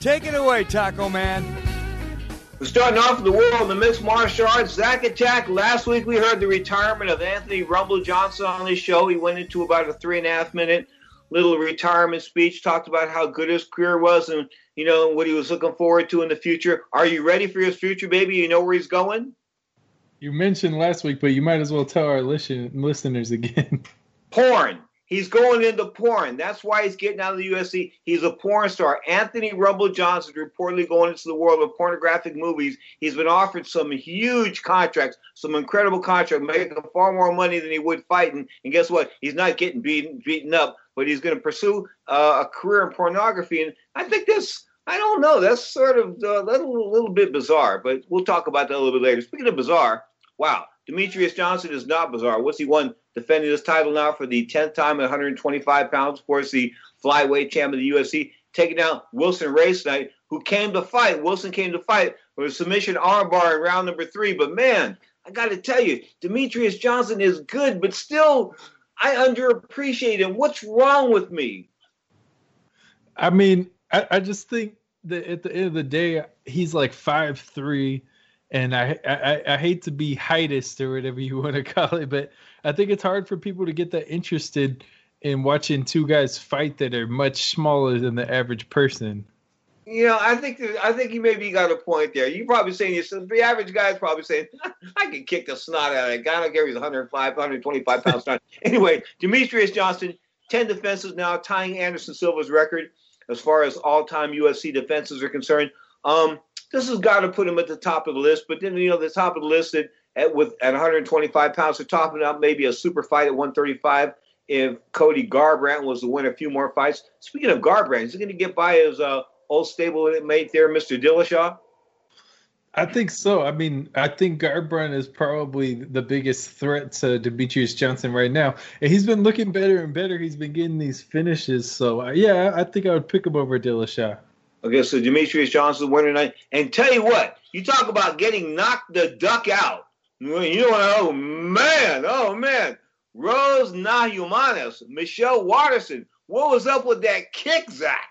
Take it away, Taco Man. We're starting off with the world of the mixed martial arts. Zack Attack. Last week we heard the retirement of Anthony Rumble Johnson on his show. He went into about a 3.5-minute little retirement speech, talked about how good his career was and, you know, what he was looking forward to in the future. Are you ready for his future, baby? You know where he's going? You mentioned last week, but you might as well tell our listeners again. Porn. He's going into porn. That's why he's getting out of the UFC. He's a porn star. Anthony Rumble Johnson reportedly going into the world of pornographic movies. He's been offered some huge contracts, some incredible contracts, making far more money than he would fighting. And guess what? He's not getting beaten up, but he's going to pursue a career in pornography. And I think this, I don't know, that's sort of that's a little bit bizarre, but we'll talk about that a little bit later. Speaking of bizarre, wow, Demetrius Johnson is not bizarre. What's he won? Defending his title now for the 10th time at 125 pounds. Of course, the flyweight champ of the UFC, taking down Wilson Race Knight, who came to fight. Wilson came to fight with a submission armbar in round number 3. But, man, I got to tell you, Demetrius Johnson is good, but still, I underappreciate him. What's wrong with me? I mean, I just think that at the end of the day, he's like 5'3", and I hate to be heightist or whatever you want to call it, but I think it's hard for people to get that interested in watching two guys fight that are much smaller than the average person. You know, I think you maybe got a point there. You're probably saying yourself, the average guy is probably saying, I can kick the snot out of that guy. I don't care if he's 105, 125 pounds. Anyway, Demetrius Johnson, 10 defenses now, tying Anderson Silva's record as far as all-time UFC defenses are concerned. This has got to put him at the top of the list. But then, you know, the top of the list at 125 pounds, they're topping up maybe a super fight at 135 if Cody Garbrandt was to win a few more fights. Speaking of Garbrandt, is he going to get by his old stablemate there, Mr. Dillashaw? I think so. I mean, I think Garbrandt is probably the biggest threat to Demetrius Johnson right now. And he's been looking better and better. He's been getting these finishes. So, yeah, I think I would pick him over Dillashaw. Okay, so Demetrius Johnson winner tonight. And tell you what, you talk about getting knocked the duck out. You know what? Oh, man. Rose Namajunas, Michelle Waterson. What was up with that kick, Zach?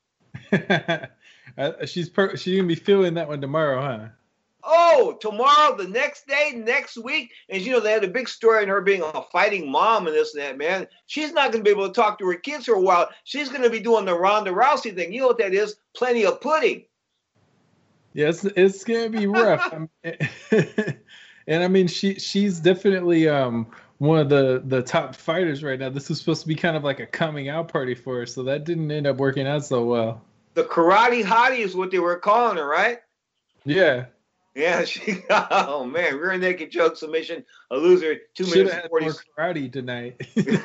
She's going to be feeling that one tomorrow, huh? Oh, tomorrow, the next day, next week. And, you know, they had a big story on her being a fighting mom and this and that, man. She's not going to be able to talk to her kids for a while. She's going to be doing the Ronda Rousey thing. You know what that is? Plenty of pudding. Yes, it's going to be rough. And, I mean, she's definitely one of the top fighters right now. This was supposed to be kind of like a coming out party for her, so that didn't end up working out so well. The karate hottie is what they were calling her, right? Yeah. Yeah, oh man, rear naked choke submission, a loser, 2 minutes and 40 seconds. Karate tonight.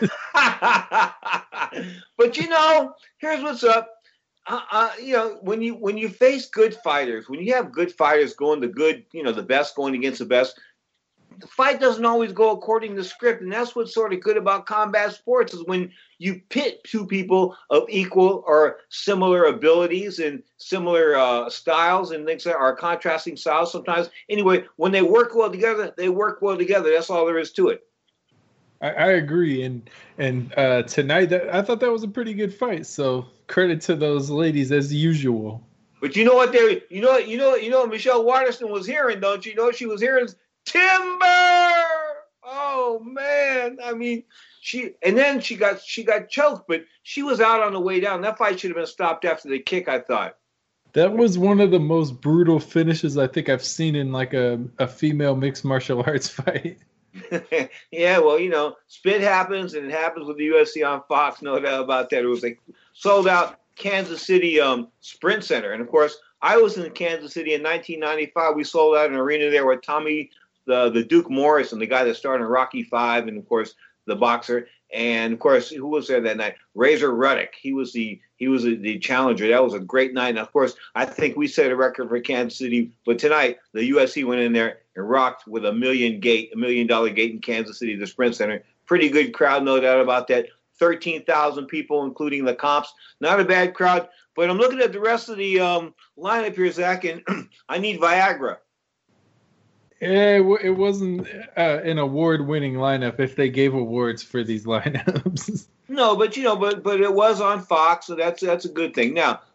But you know, here's what's up. You know, when you face good fighters, when you have good fighters going the best going against the best, the fight doesn't always go according to script, and that's what's sort of good about combat sports is when you pit two people of equal or similar abilities and similar styles and things that are contrasting styles sometimes. Anyway, when they work well together, they work well together. That's all there is to it. I agree, and tonight I thought that was a pretty good fight. So credit to those ladies as usual. But you know what Michelle Waterson was hearing, don't you? You know what she was hearing? Timber! Oh man! I mean, she got choked, but she was out on the way down. That fight should have been stopped after the kick, I thought. That was one of the most brutal finishes I think I've seen in like a female mixed martial arts fight. Yeah, well, you know, spit happens, and it happens with the UFC on Fox. No doubt about that. It was a sold out Kansas City Sprint Center, and of course, I was in Kansas City in 1995. We sold out an arena there with Tommy the Duke Morrison, the guy that starred in Rocky V, and of course the boxer, and of course who was there that night? Razor Ruddock. He was the challenger. That was a great night, and of course I think we set a record for Kansas City. But tonight the UFC went in there and rocked with $1 million gate in Kansas City, the Sprint Center. Pretty good crowd, no doubt about that. 13,000 people, including the comps. Not a bad crowd. But I'm looking at the rest of the lineup here, Zach, and I need Viagra. Yeah, it wasn't an award-winning lineup if they gave awards for these lineups. No, but but it was on Fox, so that's a good thing. Now,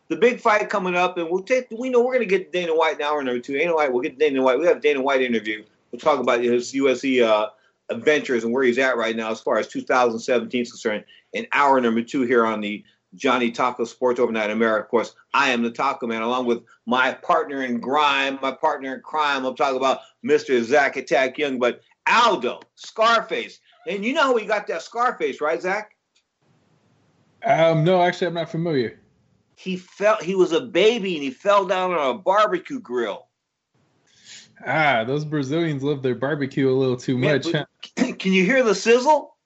the big fight coming up, and we know we're going to get Dana White in hour number 2. Dana White, we'll get Dana White. We have a Dana White interview. We'll talk about his UFC adventures and where he's at right now as far as 2017 is concerned in hour number 2 here on the Johnny Taco Sports Overnight America. Of course, I am the Taco Man, along with my partner in crime. I'm talking about Mr. Zach Attack Young, but Aldo, Scarface. And you know how he got that Scarface, right, Zach? No, actually, I'm not familiar. He was a baby and he fell down on a barbecue grill. Those Brazilians love their barbecue a little too much. Huh? Can you hear the sizzle?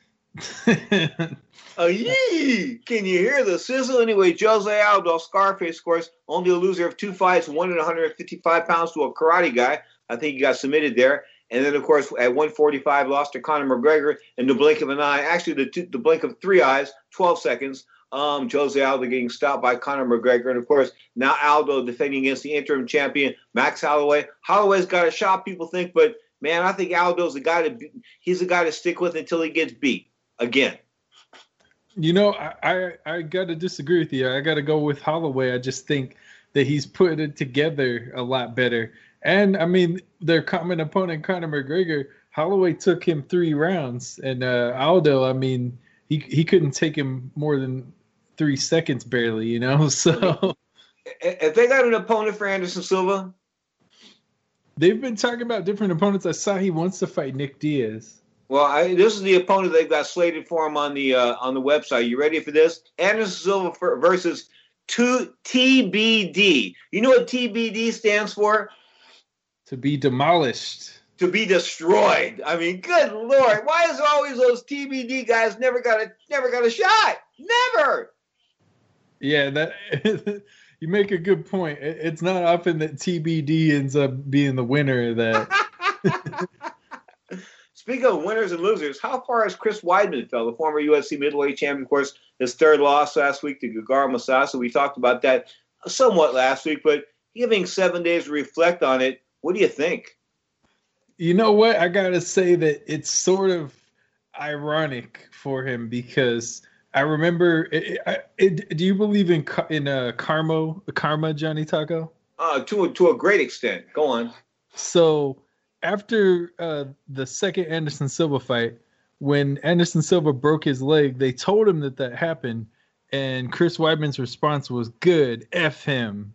Yee! Can you hear the sizzle? Anyway, Jose Aldo, Scarface, of course, only a loser of 2 fights, won at 155 pounds to a karate guy. I think he got submitted there. And then, of course, at 145, lost to Conor McGregor in the blink of an eye. Actually, the blink of 3 eyes, 12 seconds. Jose Aldo getting stopped by Conor McGregor. And, of course, now Aldo defending against the interim champion, Max Holloway. Holloway's got a shot, people think, but, man, I think Aldo's the guy he's the guy to stick with until he gets beat again. You know, I got to disagree with you. I got to go with Holloway. I just think that he's put it together a lot better. And, I mean, their common opponent, Conor McGregor, Holloway took him 3 rounds. And Aldo, I mean, he couldn't take him more than 3 seconds barely, you know? So if they got an opponent for Anderson Silva? They've been talking about different opponents. I saw he wants to fight Nick Diaz. Well, this is the opponent they've got slated for him on the website. You ready for this? Anderson Silva versus TBD. You know what TBD stands for? To be demolished. To be destroyed. I mean, good Lord. Why is always those TBD guys never got a shot? Never. Yeah, that you make a good point. It's not often that TBD ends up being the winner of that. Speaking of winners and losers, how far has Chris Weidman fell, the former UFC middleweight champion? Of course, his 3rd loss last week to Gegard Mousasi. We talked about that somewhat last week, but giving 7 days to reflect on it, what do you think? You know what? I got to say that it's sort of ironic for him because I remember. Do you believe in karma, Johnny Taco? To a great extent. Go on. So after the second Anderson Silva fight, when Anderson Silva broke his leg, they told him that happened, and Chris Weidman's response was, "Good, F him."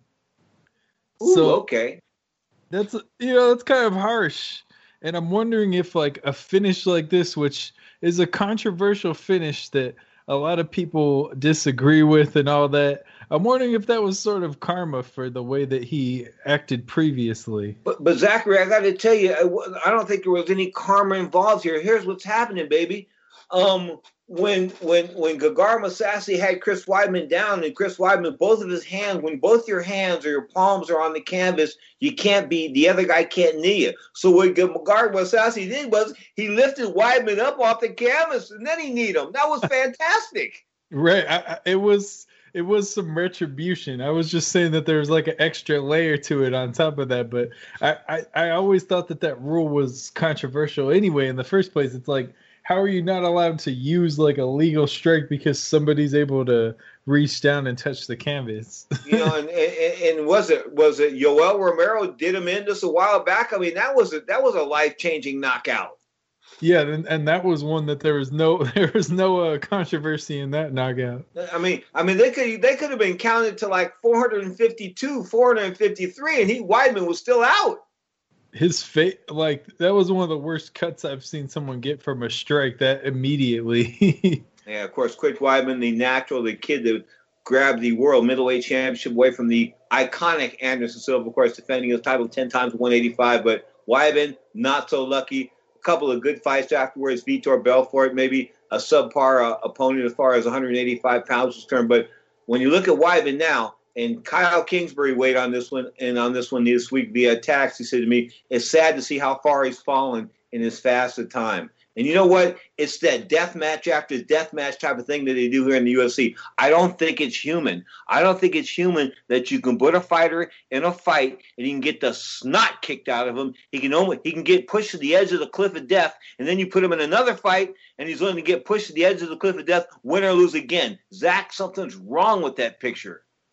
Ooh, so okay. That's kind of harsh. And I'm wondering if like a finish like this, which is a controversial finish that a lot of people disagree with and all that, I'm wondering if that was sort of karma for the way that he acted previously. But Zachary, I got to tell you, I don't think there was any karma involved here. Here's what's happening, baby. When Gegard Mousasi had Chris Weidman down, and Chris Weidman, both of his hands, when both your hands or your palms are on the canvas, the other guy can't knee you. So what Gegard Mousasi did was he lifted Weidman up off the canvas, and then he kneed him. That was fantastic. Right. It was some retribution. I was just saying that there was like an extra layer to it on top of that, but I always thought that rule was controversial anyway in the first place. It's like, how are you not allowed to use like a legal strike because somebody's able to reach down and touch the canvas? And was it Yoel Romero did him in just a while back? I mean, that was a life-changing knockout. Yeah, and that was one that there was no controversy in that knockout. I mean they could have been counted to like 452, 453, and Weidman was still out. His face, like, that was one of the worst cuts I've seen someone get from a strike that immediately. Yeah, of course, Chris Weidman, the kid that grabbed the world middleweight championship away from the iconic Anderson Silva, of course, defending his title 10 times 185. But Weidman, not so lucky. A couple of good fights afterwards. Vitor Belfort, maybe a subpar opponent as far as 185 pounds was concerned. But when you look at Weidman now, and Kyle Kingsbury weighed on this one, and on this one this week via text, he said to me, it's sad to see how far he's fallen in his fast time. And you know what? It's that death match after death match type of thing that they do here in the UFC. I don't think it's human. I don't think it's human that you can put a fighter in a fight and you can get the snot kicked out of him. He can get pushed to the edge of the cliff of death, and then you put him in another fight and he's going to get pushed to the edge of the cliff of death, win or lose again. Zach, something's wrong with that picture.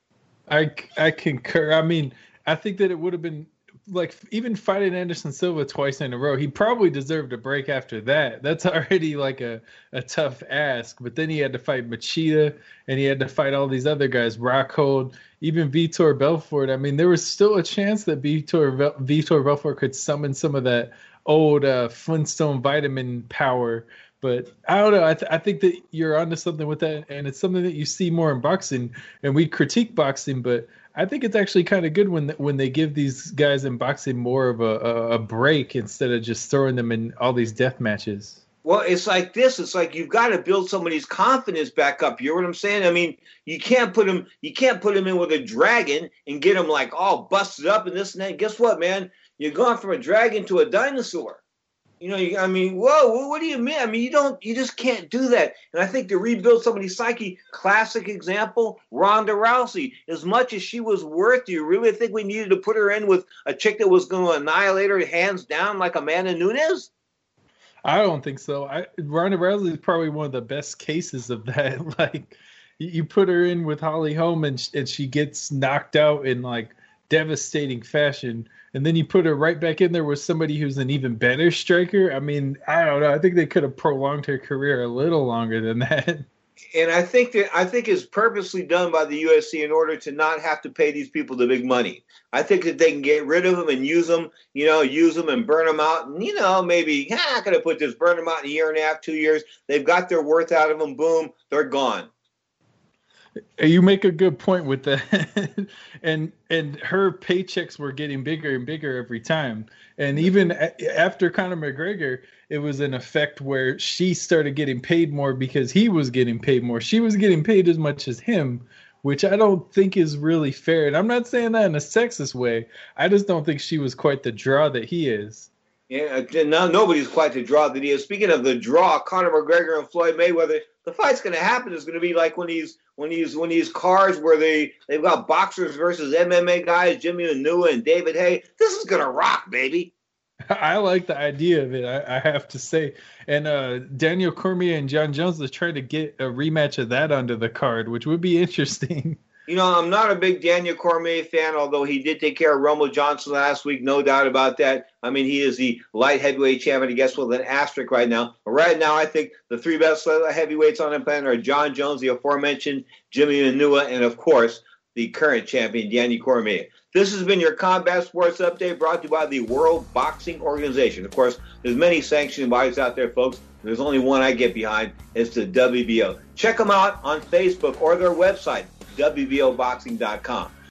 I concur. I mean, I think that it would have been like even fighting Anderson Silva twice in a row. He probably deserved a break after that. That's already like a tough ask. But then he had to fight Machida, and he had to fight all these other guys, Rockhold, even Vitor Belfort. I mean, there was still a chance that Vitor Belfort could summon some of that old Flintstone vitamin power. But I don't know. I think that you're onto something with that, and it's something that you see more in boxing. And we critique boxing, but I think it's actually kind of good when they give these guys in boxing more of a break instead of just throwing them in all these death matches. Well, it's like this. It's like you've got to build somebody's confidence back up. You know what I'm saying? I mean, you can't put him in with a dragon and get him like all busted up and this and that. Guess what, man? You're going from a dragon to a dinosaur. You know, I mean, whoa, what do you mean? I mean, you just can't do that. And I think to rebuild somebody's psyche, classic example, Ronda Rousey. As much as she was worth, do you really think we needed to put her in with a chick that was going to annihilate her hands down like Amanda Nunes? I don't think so. Ronda Rousey is probably one of the best cases of that. Like, you put her in with Holly Holm and she gets knocked out in like devastating fashion. And then you put her right back in there with somebody who's an even better striker. I mean, I don't know. I think they could have prolonged her career a little longer than that. And I think it's purposely done by the UFC in order to not have to pay these people the big money. I think that they can get rid of them and use them and burn them out. And, maybe, I could have put this, burn them out in a year and a half, 2 years. They've got their worth out of them. Boom, they're gone. You make a good point with that. and her paychecks were getting bigger and bigger every time. And even after Conor McGregor, it was an effect where she started getting paid more because he was getting paid more. She was getting paid as much as him, which I don't think is really fair. And I'm not saying that in a sexist way. I just don't think she was quite the draw that he is. Yeah, now nobody's quite the draw that he is. Speaking of the draw, Conor McGregor and Floyd Mayweather, the fight's going to happen is going to be like when these cars where they've got boxers versus MMA guys, Jimmy Nua and David Haye. This is going to rock, baby. I like the idea of it, I have to say. And Daniel Cormier and John Jones is trying to get a rematch of that onto the card, which would be interesting. I'm not a big Daniel Cormier fan, although he did take care of Rumble Johnson last week, no doubt about that. I mean, he is the light heavyweight champion, I guess, with an asterisk right now. But right now, I think the three best heavyweights on the planet are John Jones, the aforementioned Jimmy Nua, and, of course, the current champion, Daniel Cormier. This has been your Combat Sports Update brought to you by the World Boxing Organization. Of course, there's many sanctioning bodies out there, folks. There's only one I get behind. It's the WBO. Check them out on Facebook or their website, WBOboxing.com.